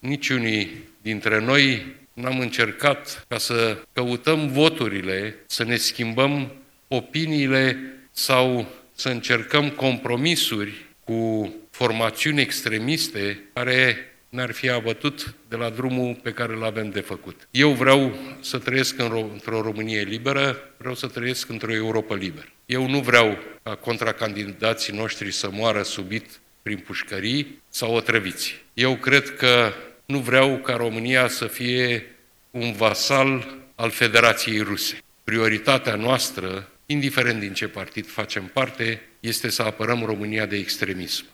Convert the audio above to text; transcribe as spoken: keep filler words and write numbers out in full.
niciunii dintre noi n-am încercat ca să căutăm voturile, să ne schimbăm opiniile sau să încercăm compromisuri cu formațiuni extremiste care ne-ar fi abătut de la drumul pe care îl avem de făcut. Eu vreau să trăiesc într-o Românie liberă, vreau să trăiesc într-o Europă liberă. Eu nu vreau ca contracandidații noștri să moară subit prin pușcării sau otrăviți. Eu cred că nu vreau ca România să fie un vasal al Federației Ruse. Prioritatea noastră, indiferent din ce partid facem parte, este să apărăm România de extremism.